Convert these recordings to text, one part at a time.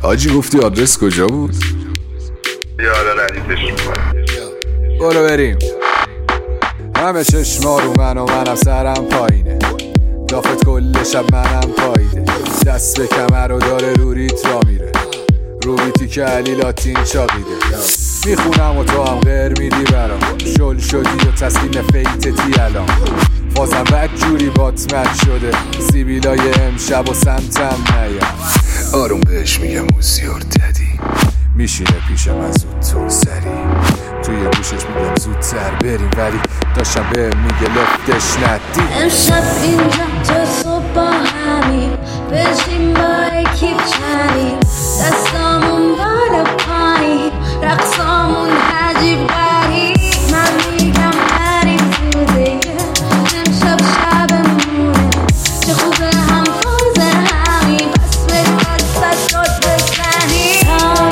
آجی گفتی آدرس کجا بود؟ یالا ردیفش میکنم. برو بریم. همه چشما رو منم سرم پایینه، دافت کل شب منم پاییده، دست به کمر و داره رو ریت را میره، رو بیتی که علی لاتین چاقیده. میخونم و تو هم غیر میدی برام، شل شدی و تسلیم فیتتی الان، بازم بد جوری باتمت شده، سیبیلای امشب و سمتم نیم. آروم بهش میگم موسیور ددی، میشینه پیش من زودتر سری، توی گوشش میگم زودتر بریم، ولی داشتم به میگه لفتش ندی. امشب اینجا تا صبح با همین بشیم با یکی چنین، دستامون بالا پایین، رقصامون عجیب غریب. من میگم بریم تو دیگه، امشب شبمونه، چه خوبه هم فاز همین، پس به دست داد بزنیم.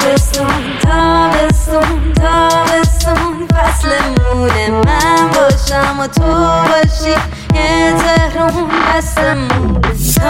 تابستون فصلمونه، من باشم و تو باشی، یه تهرون دستمونه.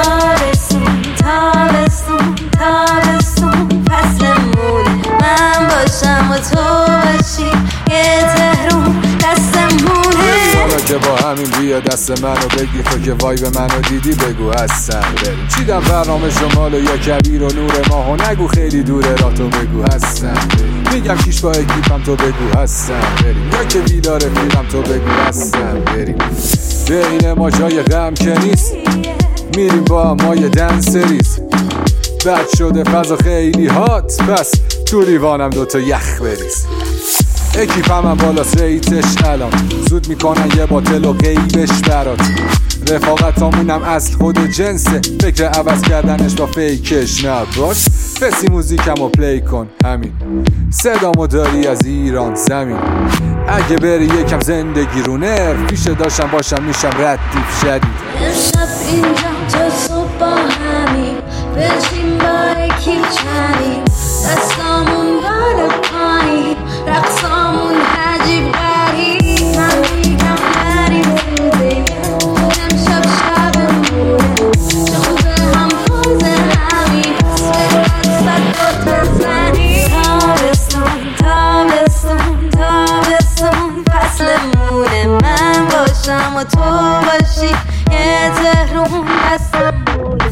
تابستون فصلمونه، من باشم و تو باشی، یه تهرون دستمونه. که با همین بیا دست منو بگی، تو که وای به منو دیدی بگو هستم بریم. چیدم برنامه شمالو یا کبیر و نور ماهو، نگو خیلی دوره را تو بگو هستم بریم. میگم کیش با اکیپم تو بگو هستم بریم، یا که ویلا رفیقم تو بگو هستم بریم. بین ما جای غم که نیست، میریم با ما یه دنسریز، بد شده فضا خیلی هات، پس تو لیوانم دوتا یخ بریز. اکیپم هم بالاست ریتش الان، زود میکنن یه باتل و غیبش برات، رفاقتامونم اصل خود جنسه، فکر عوض کردنش با فیکش نباش. فسی موزیکم رو پلی کن همین، صدامو داری از ایران زمین، اگه بری یکم زندگی رو نرف، پیشه داشتم باشم میشم ردیف شدید. امشب اینجا تا صبح با همین بشیم با یکی چنین، دستامون بالا پایین، رقصامون عجیب غریب. من میگم بریم تو دیگه، امشب شبمونه، چه خوبه هم فاز همین، پس به دست داد بزنیم. تابستون فصلمونه، من باشم و تو باشی، یه تهرون دستمونه.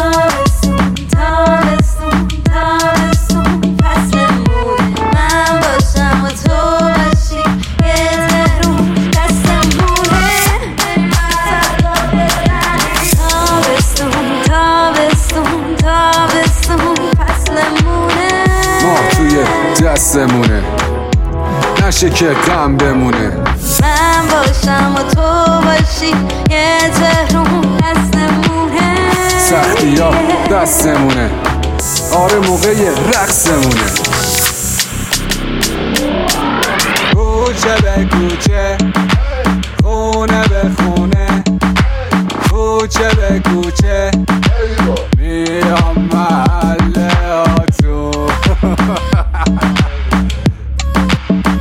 تابستون فصلمونه، من باشم و تو باشی، یه تهرون دستمونه. تابستون فصلمونه، ما توی دستمونه، نشه که غم بمونه. من باشم و تو باشی، یه تهرون دستمونه. سختی ها دستمونه، آره موقع رقصمونه. کوچه به کوچه، خونه به خونه، کوچه به کوچه، میام محله هاتون.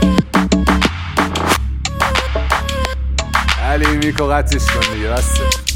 علی میکو قطعش کن دیگه بسته.